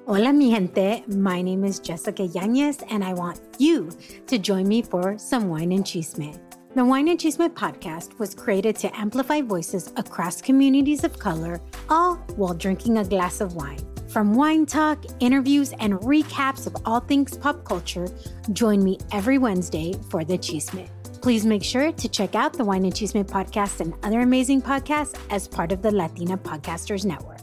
Hola, mi gente. My name is Jessica Yanez, and I want you to join me for some Wine and Chisme. The Wine and Chisme podcast was created to amplify voices across communities of color, all while drinking a glass of wine. From wine talk, interviews, and recaps of all things pop culture, join me every Wednesday for the Chisme. Please make sure to check out the Wine and Chisme podcast and other amazing podcasts as part of the Latina Podcasters Network.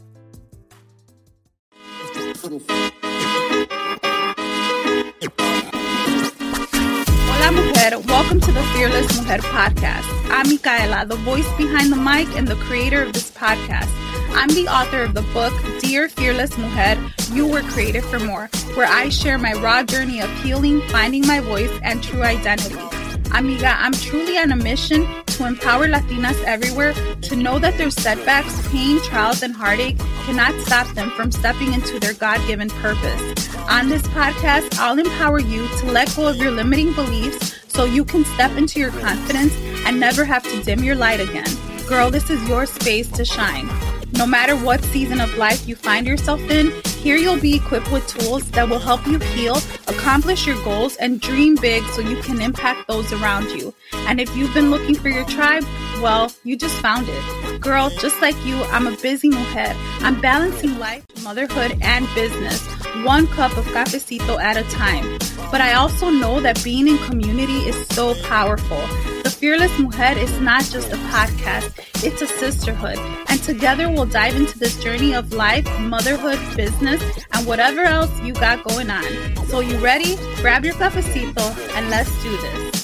Hola, mujer. Welcome to the Fearless Mujer podcast. I'm Micaela, the voice behind the mic and the creator of this podcast. I'm the author of the book, Dear Fearless Mujer, You Were Created for More, where I share my raw journey of healing, finding my voice, and true identity. Amiga, I'm truly on a mission to empower Latinas everywhere to know that their setbacks, pain, trials, and heartache cannot stop them from stepping into their God-given purpose. On this podcast, I'll empower you to let go of your limiting beliefs so you can step into your confidence and never have to dim your light again. Girl, this is your space to shine. No matter what season of life you find yourself in, here you'll be equipped with tools that will help you heal, accomplish your goals, and dream big so you can impact those around you. And if you've been looking for your tribe, well, you just found it. Girl, just like you, I'm a busy mujer. I'm balancing life, motherhood, and business, one cup of cafecito at a time. But I also know that being in community is so powerful. The Fearless Mujer is not just a podcast, it's a sisterhood. And together we'll dive into this journey of life, motherhood, business, and whatever else you got going on. So you ready? Grab your cafecito and let's do this.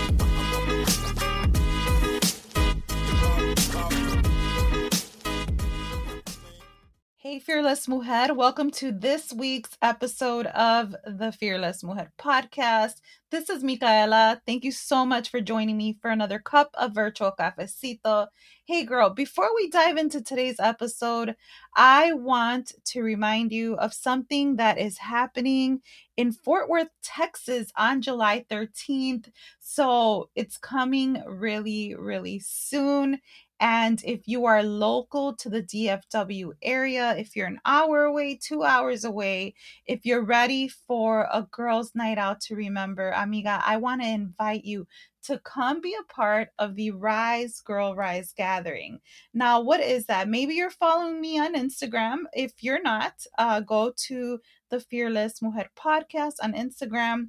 Hey, Fearless Mujer. Welcome to this week's episode of the Fearless Mujer podcast. This is Micaela. Thank you so much for joining me for another cup of virtual cafecito. Hey, girl, before we dive into today's episode, I want to remind you of something that is happening in Fort Worth, Texas on July 13th. So it's coming really, really soon. And if you are local to the DFW area, if you're an hour away, 2 hours away, if you're ready for a girls' night out to remember, amiga, I want to invite you to come be a part of the Rise Girl Rise gathering. Now, what is that? Maybe you're following me on Instagram. If you're not, go to the Fearless Mujer podcast on Instagram.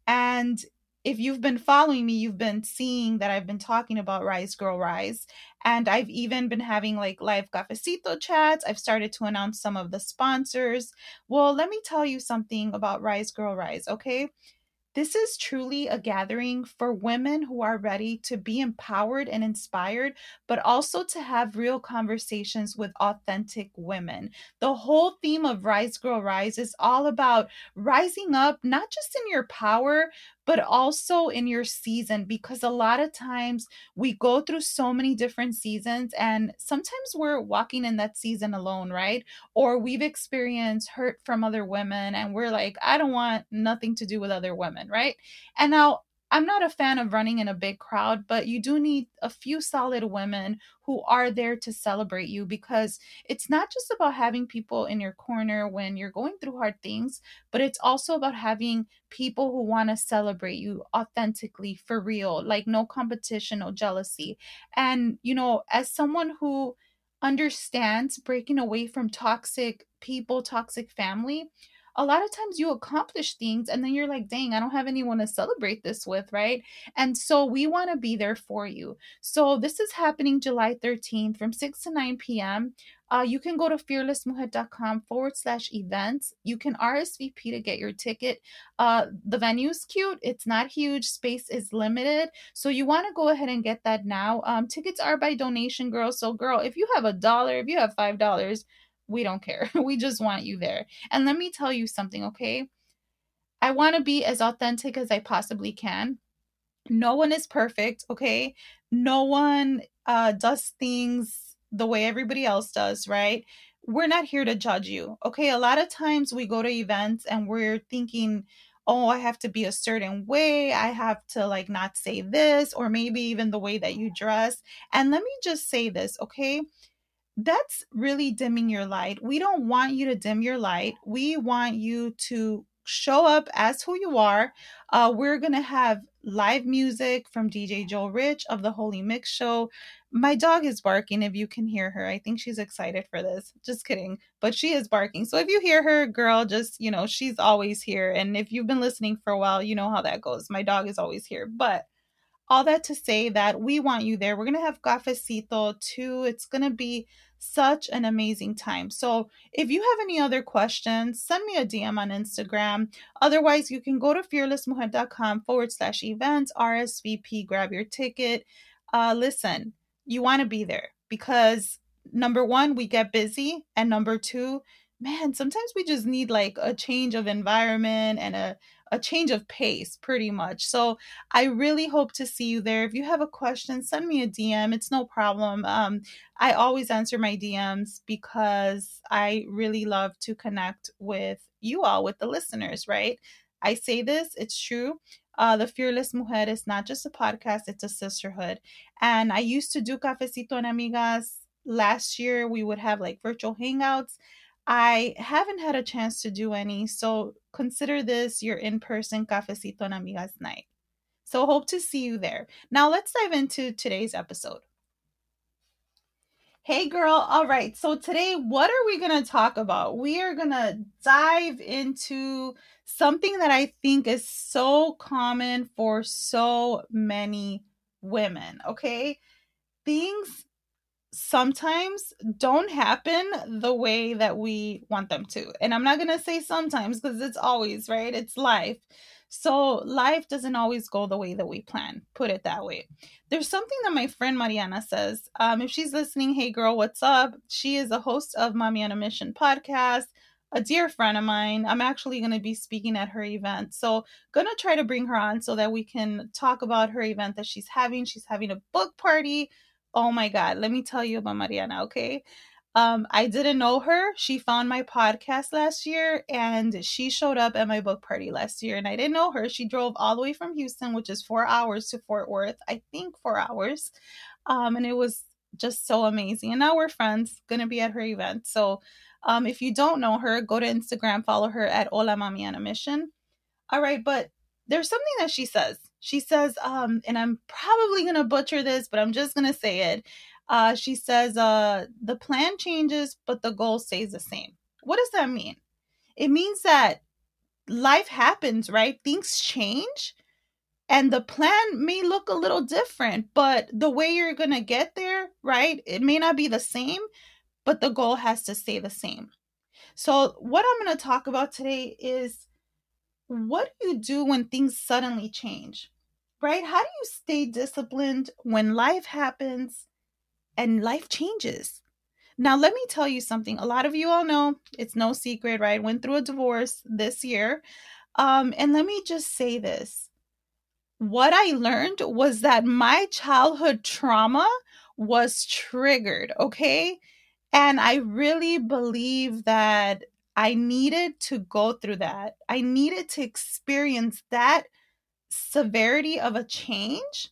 And if you've been following me, you've been seeing that I've been talking about Rise Girl Rise. And I've even been having like live cafecito chats. I've started to announce some of the sponsors. Well, let me tell you something about Rise Girl Rise, okay? This is truly a gathering for women who are ready to be empowered and inspired, but also to have real conversations with authentic women. The whole theme of Rise Girl Rise is all about rising up, not just in your power, but also in your season, because a lot of times we go through so many different seasons and sometimes we're walking in that season alone, right? Or we've experienced hurt from other women and we're like, I don't want nothing to do with other women, right? And now I'm not a fan of running in a big crowd, but you do need a few solid women who are there to celebrate you, because it's not just about having people in your corner when you're going through hard things, but it's also about having people who want to celebrate you authentically, for real, like no competition, no jealousy. And, you know, as someone who understands breaking away from toxic people, toxic family, a lot of times you accomplish things and then you're like, dang, I don't have anyone to celebrate this with, right? And so we want to be there for you. So this is happening July 13th from 6 to 9 p.m. You can go to fearlessmujer.com/events. You can RSVP to get your ticket. The venue's cute. It's not huge. Space is limited. So you want to go ahead and get that now. Tickets are by donation, girl. So girl, if you have $1, if you have $5, we don't care. We just want you there. And let me tell you something, okay? I want to be as authentic as I possibly can. No one is perfect, okay? No one does things the way everybody else does, right? We're not here to judge you, okay? A lot of times we go to events and we're thinking, oh, I have to be a certain way. I have to like not say this, or maybe even the way that you dress. And let me just say this, okay? that's really dimming your light. We don't want you to dim your light. We want you to show up as who you are. We're going to have live music from DJ Joe Rich of the Holy Mix Show. My dog is barking if you can hear her. I think she's excited for this. Just kidding. But she is barking. So if you hear her, girl, just, she's always here. And if you've been listening for a while, you know how that goes. My dog is always here. But all that to say that we want you there. We're going to have cafecito too. It's going to be such an amazing time. So if you have any other questions, send me a DM on Instagram. Otherwise, you can go to fearlessmujer.com/events, RSVP, grab your ticket. Listen, you want to be there because number one, we get busy. And number two, man, sometimes we just need like a change of environment and a change of pace pretty much. So I really hope to see you there. If you have a question, send me a DM. It's no problem. I always answer my DMs because I really love to connect with you all, with the listeners, right? I say this, it's true. The Fearless Mujer is not just a podcast, it's a sisterhood. And I used to do Cafecito and Amigas. Last year, we would have like virtual hangouts. I haven't had a chance to do any, so consider this your in-person Cafecito and Amigas night. So hope to see you there. Now let's dive into today's episode. Hey girl, all right. So today, what are we going to talk about? We are going to dive into something that I think is so common for so many women, okay? Things sometimes don't happen the way that we want them to. And I'm not going to say sometimes because it's always, right? It's life. So life doesn't always go the way that we plan, put it that way. There's something that my friend Mariana says. If she's listening, hey girl, what's up? She is a host of Mommy on a Mission podcast, a dear friend of mine. I'm actually going to be speaking at her event. So going to try to bring her on so that we can talk about her event that she's having. She's having a book party. Oh my God, let me tell you about Mariana, okay? I didn't know her. She found my podcast last year and she showed up at my book party last year and I didn't know her. She drove all the way from Houston, which is 4 hours, to Fort Worth. I think 4 hours. And it was just so amazing. And now we're friends, going to be at her event. So if you don't know her, go to Instagram, follow her at Hola Mami on a Mission. All right, but there's something that she says. She says, and I'm probably going to butcher this, but I'm just going to say it. She says, the plan changes, but the goal stays the same. What does that mean? It means that life happens, right? Things change and the plan may look a little different, but the way you're going to get there, right? It may not be the same, but the goal has to stay the same. So what I'm going to talk about today is what do you do when things suddenly change, right? How do you stay disciplined when life happens and life changes? Now, let me tell you something. A lot of you all know, it's no secret, right? Went through a divorce this year. And let me just say this. What I learned was that my childhood trauma was triggered, okay? And I really believe that I needed to go through that. I needed to experience that severity of a change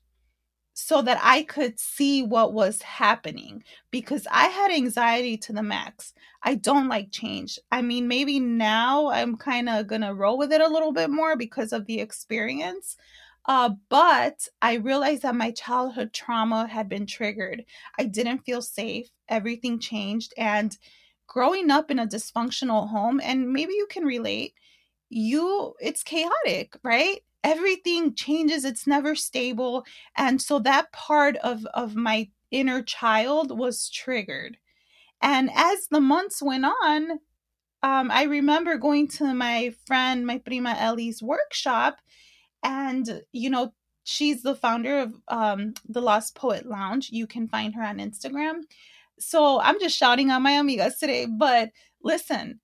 so that I could see what was happening because I had anxiety to the max. I don't like change. I mean, maybe now I'm kind of going to roll with it a little bit more because of the experience. But I realized that my childhood trauma had been triggered. I didn't feel safe. Everything changed. And growing up in a dysfunctional home, and maybe you can relate, it's chaotic, right? Everything changes. It's never stable. And so that part of my inner child was triggered. And as the months went on, I remember going to my friend, my prima Ellie's workshop. And, she's the founder of the Lost Poet Lounge. You can find her on Instagram. So I'm just shouting out my amigas today. But listen,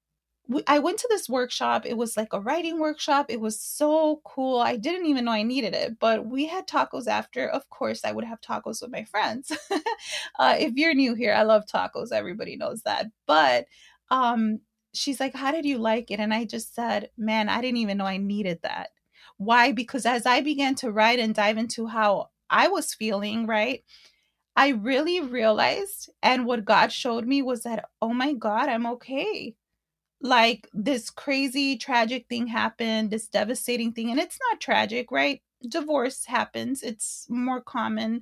I went to this workshop. It was like a writing workshop. It was so cool. I didn't even know I needed it, but we had tacos after. Of course, I would have tacos with my friends. If you're new here, I love tacos. Everybody knows that. But she's like, how did you like it? And I just said, man, I didn't even know I needed that. Why? Because as I began to write and dive into how I was feeling, right? I really realized, and what God showed me was that, oh my God, I'm okay. Like, this crazy tragic thing happened, this devastating thing, and it's not tragic, right? Divorce happens. It's more common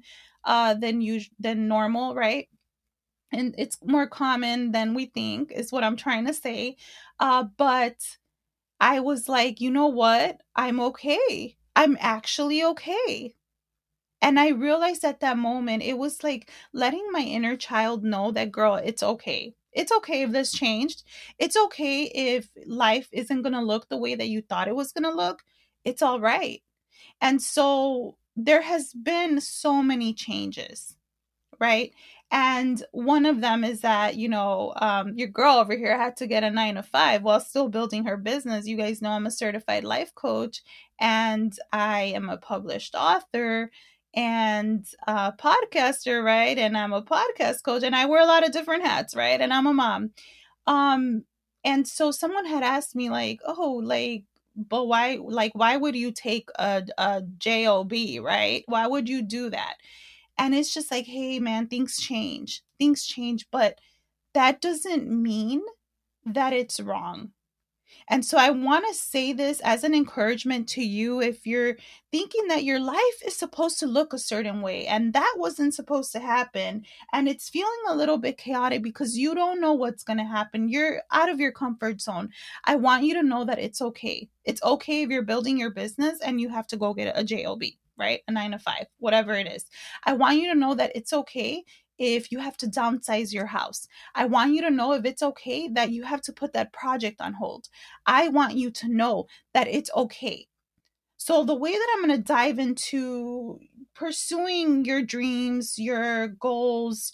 than normal, right? And it's more common than we think, is what I'm trying to say. But I was like, you know what? I'm okay. I'm actually okay. And I realized at that moment, it was like letting my inner child know that, girl, it's okay. It's okay if this changed. It's okay if life isn't going to look the way that you thought it was going to look. It's all right. And so there has been so many changes, right? And one of them is that, your girl over here had to get a 9 to 5 while still building her business. You guys know I'm a certified life coach, and I am a published author and a podcaster, right? And I'm a podcast coach, and I wear a lot of different hats, right? And I'm a mom. Um, and so someone had asked me, like, oh, like, but why would you take a job, right? Why would you do that? And it's just like, hey, man, things change, but that doesn't mean that it's wrong. And so I want to say this as an encouragement to you, if you're thinking that your life is supposed to look a certain way and that wasn't supposed to happen, and it's feeling a little bit chaotic because you don't know what's going to happen, you're out of your comfort zone. I want you to know that it's okay. It's okay if you're building your business and you have to go get a job, right? A 9 to 5, whatever it is. I want you to know that it's okay if you have to downsize your house. I want you to know if it's okay that you have to put that project on hold. I want you to know that it's okay. So the way that I'm going to dive into pursuing your dreams, your goals,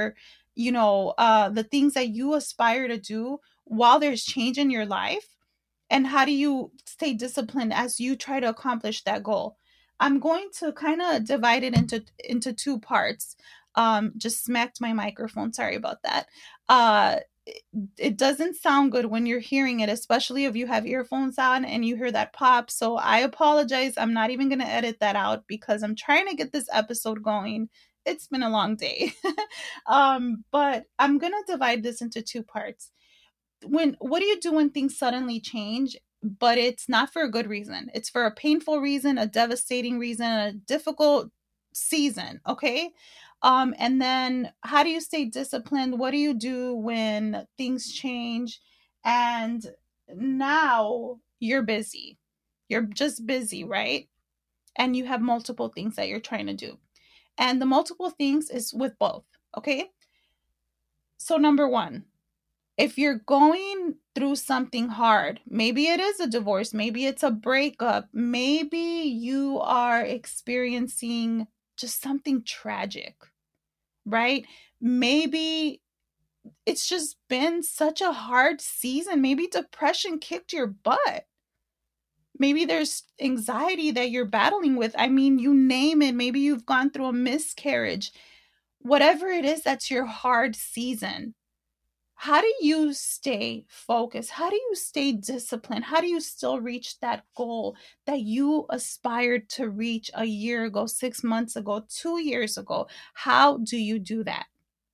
the things that you aspire to do while there's change in your life, and how do you stay disciplined as you try to accomplish that goal. I'm going to kind of divide it into two parts. Just smacked my microphone. Sorry about that. It doesn't sound good when you're hearing it, especially if you have earphones on and you hear that pop. So I apologize. I'm not even going to edit that out because I'm trying to get this episode going. It's been a long day. But I'm going to divide this into two parts. What do you do when things suddenly change, but it's not for a good reason? It's for a painful reason, a devastating reason, a difficult season, okay? And then how do you stay disciplined? What do you do when things change and now you're busy? You're just busy, right? And you have multiple things that you're trying to do. And the multiple things is with both, okay? So number one, if you're going through something hard, maybe it is a divorce, maybe it's a breakup, maybe you are experiencing just something tragic, right? Maybe it's just been such a hard season. Maybe depression kicked your butt. Maybe there's anxiety that you're battling with. I mean, you name it. Maybe you've gone through a miscarriage. Whatever it is, that's your hard season. How do you stay focused? How do you stay disciplined? How do you still reach that goal that you aspired to reach a year ago, 6 months ago, 2 years ago? How do you do that?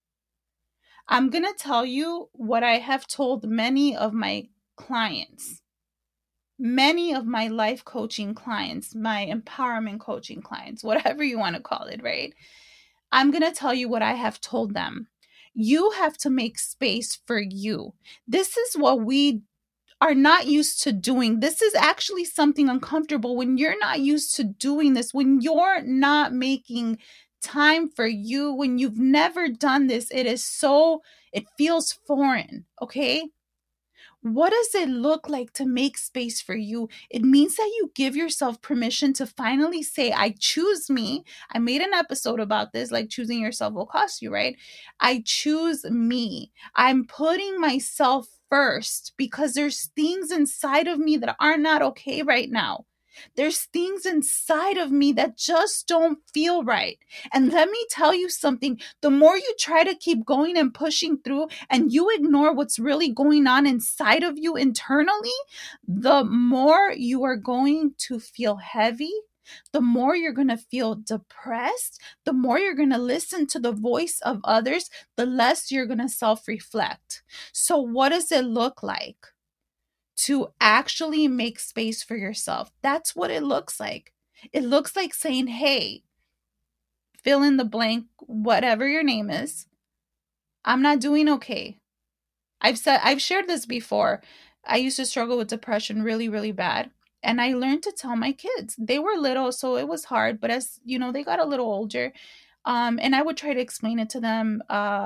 I'm going to tell you what I have told many of my clients, many of my life coaching clients, my empowerment coaching clients, whatever you want to call it, right? I'm going to tell you what I have told them. You have to make space for you. This is what we are not used to doing. This is actually something uncomfortable when you're not used to doing this, when you're not making time for you, when you've never done this. It feels foreign, okay? What does it look like to make space for you? It means that you give yourself permission to finally say, I choose me. I made an episode about this, like choosing yourself will cost you, right? I choose me. I'm putting myself first because there's things inside of me that are not okay right now. There's things inside of me that just don't feel right. And let me tell you something, the more you try to keep going and pushing through and you ignore what's really going on inside of you internally, the more you are going to feel heavy, the more you're going to feel depressed, the more you're going to listen to the voice of others, the less you're going to self-reflect. So what does it look like to actually make space for yourself? That's what it looks like. It looks like saying, hey, fill in the blank, whatever your name is, I'm not doing okay. I've shared this before. I used to struggle with depression really, really bad. And I learned to tell my kids. They were little, so it was hard. But as you know, they got a little older. And I would try to explain it to them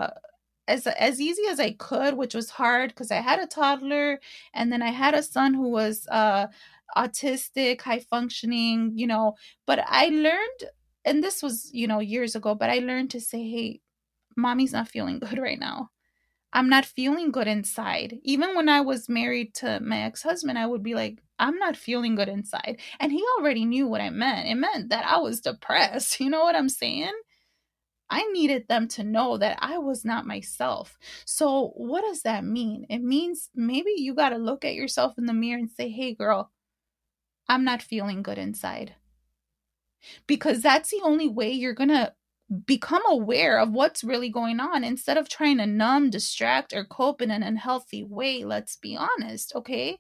as easy as I could, which was hard because I had a toddler and then I had a son who was autistic, high functioning, but I learned, and this was, years ago, but I learned to say, hey, mommy's not feeling good right now. I'm not feeling good inside. Even when I was married to my ex-husband, I would be like, I'm not feeling good inside. And he already knew what I meant. It meant that I was depressed. You know what I'm saying? I needed them to know that I was not myself. So what does that mean? It means maybe you got to look at yourself in the mirror and say, hey, girl, I'm not feeling good inside. Because that's the only way you're going to become aware of what's really going on instead of trying to numb, distract, or cope in an unhealthy way. Let's be honest, okay?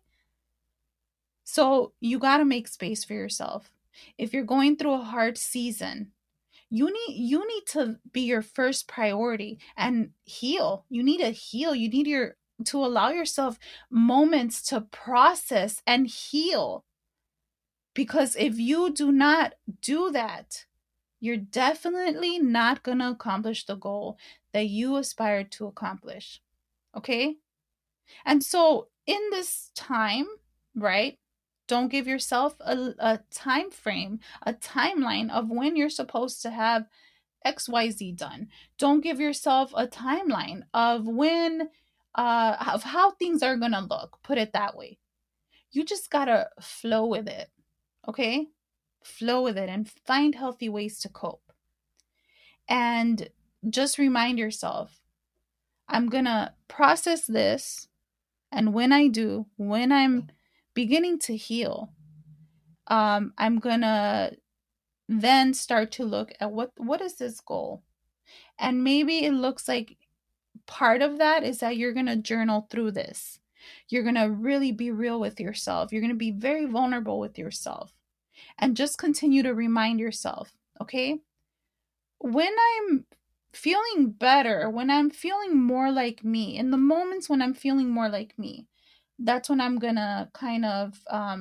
So you got to make space for yourself. If you're going through a hard season, you need to be your first priority and heal. You need to heal. You need to allow yourself moments to process and heal. Because if you do not do that, you're definitely not going to accomplish the goal that you aspire to accomplish. Okay? And so in this time, right? Don't give yourself a time frame, a timeline of when you're supposed to have XYZ done. Don't give yourself a timeline of when of how things are going to look. Put it that way. You just got to flow with it. Okay? Flow with it and find healthy ways to cope. And just remind yourself, I'm going to process this. And when I do, when I'm beginning to heal, I'm going to then start to look at what is this goal? And maybe it looks like part of that is that you're going to journal through this. You're going to really be real with yourself. You're going to be very vulnerable with yourself. And just continue to remind yourself, okay? When I'm feeling better, when I'm feeling more like me, in the moments when I'm feeling more like me, that's when I'm going to kind of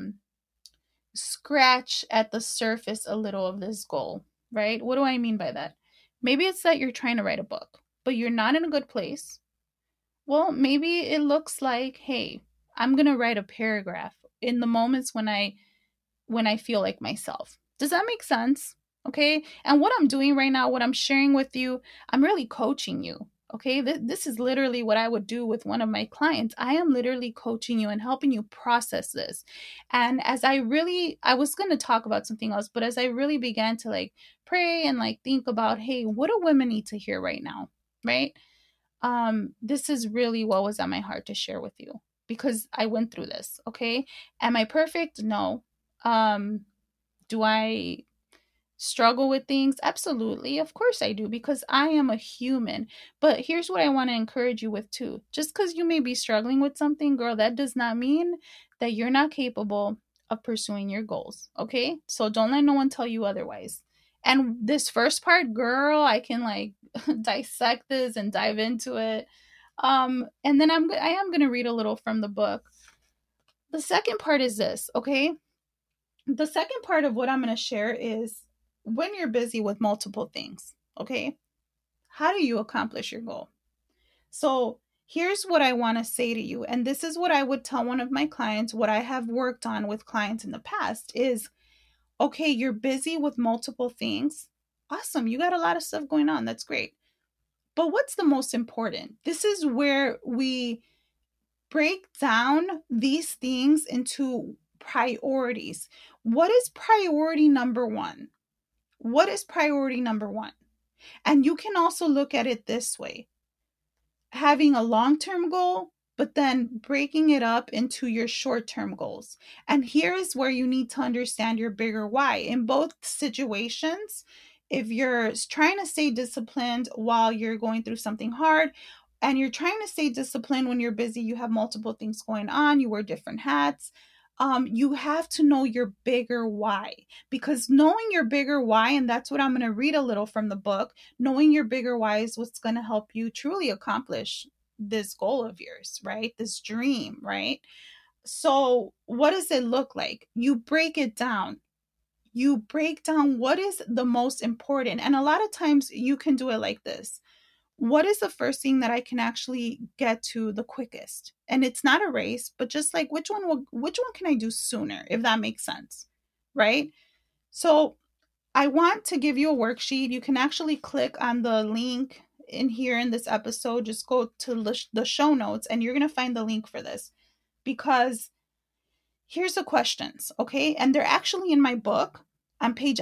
scratch at the surface a little of this goal, right? What do I mean by that? Maybe it's that you're trying to write a book, but you're not in a good place. Well, maybe it looks like, hey, I'm going to write a paragraph in the moments when I feel like myself. Does that make sense? Okay? And what I'm doing right now, what I'm sharing with you, I'm really coaching you. Okay? This is literally what I would do with one of my clients. I am literally coaching you and helping you process this. And as I was going to talk about something else, but as I really began to like pray and like think about, hey, what do women need to hear right now? Right? This is really what was on my heart to share with you because I went through this. Okay? Am I perfect? No. Do I struggle with things? Absolutely. Of course I do because I am a human. But here's what I want to encourage you with too. Just because you may be struggling with something, girl, that does not mean that you're not capable of pursuing your goals. Okay? So don't let no one tell you otherwise. And this first part, girl, I can like dissect this and dive into it. And then I am going to read a little from the book. The second part is this, okay? The second part of what I'm going to share is when you're busy with multiple things, okay? How do you accomplish your goal? So here's what I want to say to you. And this is what I would tell one of my clients, what I have worked on with clients in the past is, okay, you're busy with multiple things. Awesome. You got a lot of stuff going on. That's great. But what's the most important? This is where we break down these things into priorities. What is priority number one? What is priority number one? And you can also look at it this way. Having a long-term goal but then breaking it up into your short-term goals. And here is where you need to understand your bigger why. In both situations, if you're trying to stay disciplined while you're going through something hard, and you're trying to stay disciplined when you're busy, you have multiple things going on, you wear different hats, you have to know your bigger why. Because knowing your bigger why, and that's what I'm going to read a little from the book, knowing your bigger why is what's going to help you truly accomplish this goal of yours, right? This dream, right? So, what does it look like? You break it down. You break down what is the most important. And a lot of times you can do it like this. What is the first thing that I can actually get to the quickest? And it's not a race, but just like which one can I do sooner, if that makes sense, right? So, I want to give you a worksheet. You can actually click on the link in here in this episode. Just go to the show notes and you're going to find the link for this, because here's the questions, okay? And they're actually in my book on page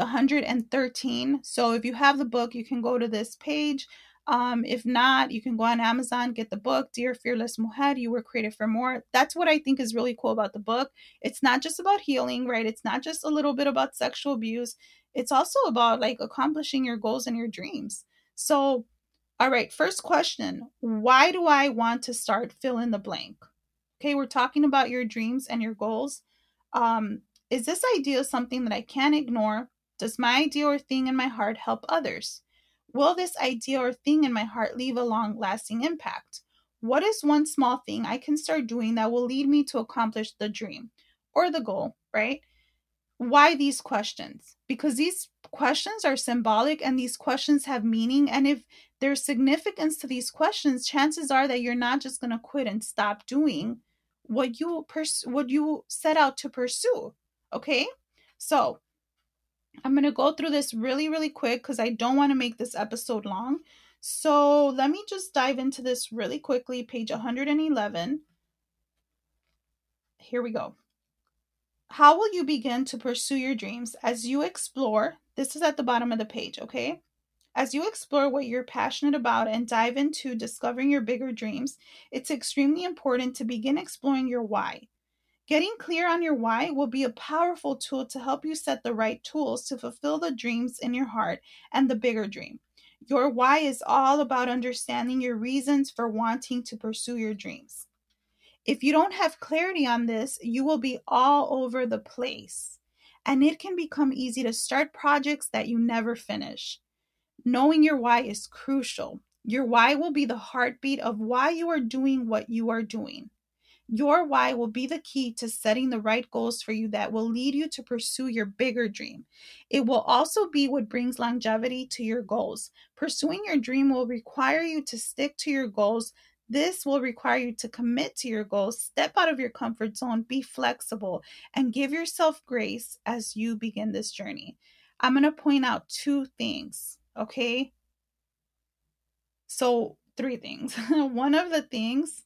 113. So if you have the book, you can go to this page. If not, you can go on Amazon, get the book, Dear Fearless Mujer, You Were Created for More. That's what I think is really cool about the book. It's not just about healing, right? It's not just a little bit about sexual abuse. It's also about like accomplishing your goals and your dreams. So, all right, first question. Why do I want to start fill in the blank? Okay, we're talking about your dreams and your goals. Is this idea something that I can't ignore? Does my idea or thing in my heart help others? Will this idea or thing in my heart leave a long lasting impact? What is one small thing I can start doing that will lead me to accomplish the dream or the goal, right? Why these questions? Because these questions are symbolic and these questions have meaning. And if there's significance to these questions, chances are that you're not just going to quit and stop doing what you set out to pursue. Okay? So, I'm going to go through this really, really quick because I don't want to make this episode long. So, let me just dive into this really quickly. Page 111. Here we go. How will you begin to pursue your dreams as you explore? This is at the bottom of the page, okay? As you explore what you're passionate about and dive into discovering your bigger dreams, it's extremely important to begin exploring your why. Getting clear on your why will be a powerful tool to help you set the right tools to fulfill the dreams in your heart and the bigger dream. Your why is all about understanding your reasons for wanting to pursue your dreams. If you don't have clarity on this, you will be all over the place. And it can become easy to start projects that you never finish. Knowing your why is crucial. Your why will be the heartbeat of why you are doing what you are doing. Your why will be the key to setting the right goals for you that will lead you to pursue your bigger dream. It will also be what brings longevity to your goals. Pursuing your dream will require you to stick to your goals. This will require you to commit to your goals, step out of your comfort zone, be flexible, and give yourself grace as you begin this journey. I'm going to point out two things, okay? So, three things. One of the things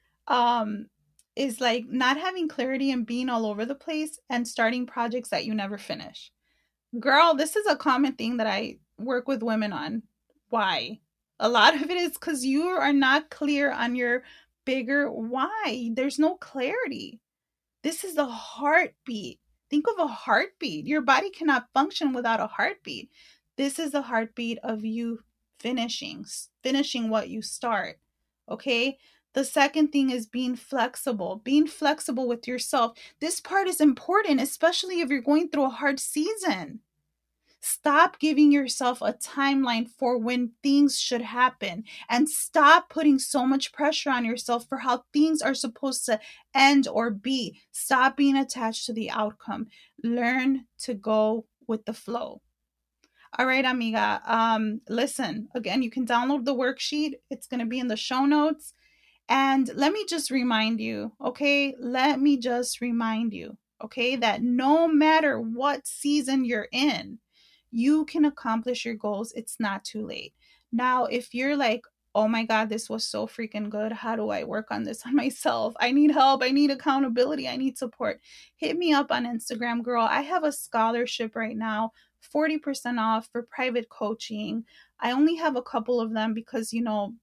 is like not having clarity and being all over the place and starting projects that you never finish. Girl, this is a common thing that I work with women on. Why? A lot of it is because you are not clear on your bigger why. There's no clarity. This is the heartbeat. Think of a heartbeat. Your body cannot function without a heartbeat. This is the heartbeat of you finishing what you start. Okay? The second thing is being flexible with yourself. This part is important, especially if you're going through a hard season. Stop giving yourself a timeline for when things should happen and stop putting so much pressure on yourself for how things are supposed to end or be. Stop being attached to the outcome. Learn to go with the flow. All right, amiga. Listen, again, you can download the worksheet. It's going to be in the show notes. And let me just remind you, okay? Let me just remind you, okay, that no matter what season you're in, you can accomplish your goals. It's not too late. Now, if you're like, oh my God, this was so freaking good. How do I work on this on myself? I need help. I need accountability. I need support. Hit me up on Instagram, girl. I have a scholarship right now, 40% off for private coaching. I only have a couple of them because,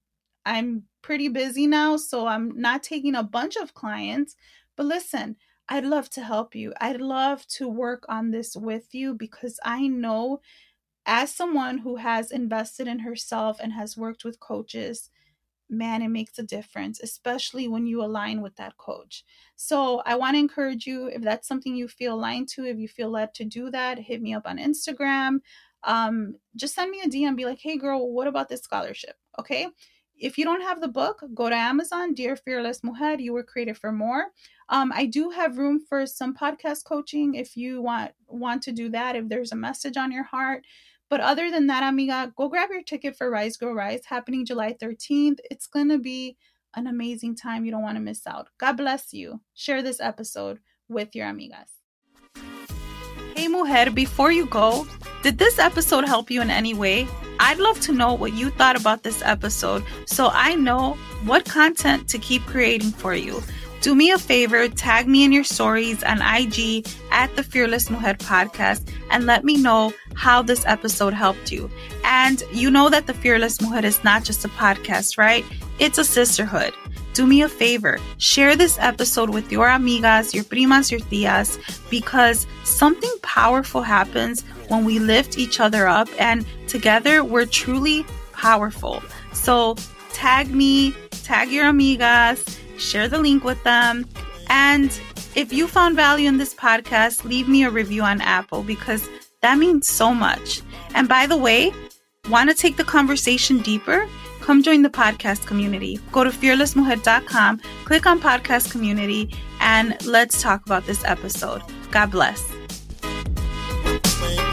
I'm pretty busy now, so I'm not taking a bunch of clients. But listen, I'd love to help you. I'd love to work on this with you because I know, as someone who has invested in herself and has worked with coaches, man, it makes a difference, especially when you align with that coach. So I want to encourage you, if that's something you feel aligned to, if you feel led to do that, hit me up on Instagram. Just send me a DM, be like, hey girl, what about this scholarship? Okay. If you don't have the book, go to Amazon, Dear Fearless Mujer, You Were Created for More. I do have room for some podcast coaching if you want to do that, if there's a message on your heart. But other than that, amiga, go grab your ticket for Rise Girl Rise, happening July 13th. It's going to be an amazing time. You don't want to miss out. God bless you. Share this episode with your amigas. Hey, mujer, before you go, did this episode help you in any way? I'd love to know what you thought about this episode so I know what content to keep creating for you. Do me a favor, tag me in your stories on IG at the Fearless Mujer Podcast and let me know how this episode helped you. And you know that the Fearless Mujer is not just a podcast, right? It's a sisterhood. Do me a favor, share this episode with your amigas, your primas, your tias, because something powerful happens when we lift each other up, and together we're truly powerful. So tag me, tag your amigas, share the link with them. And if you found value in this podcast, leave me a review on Apple because that means so much. And by the way, want to take the conversation deeper? Come join the podcast community. Go to fearlessmujer.com, click on podcast community, and let's talk about this episode. God bless.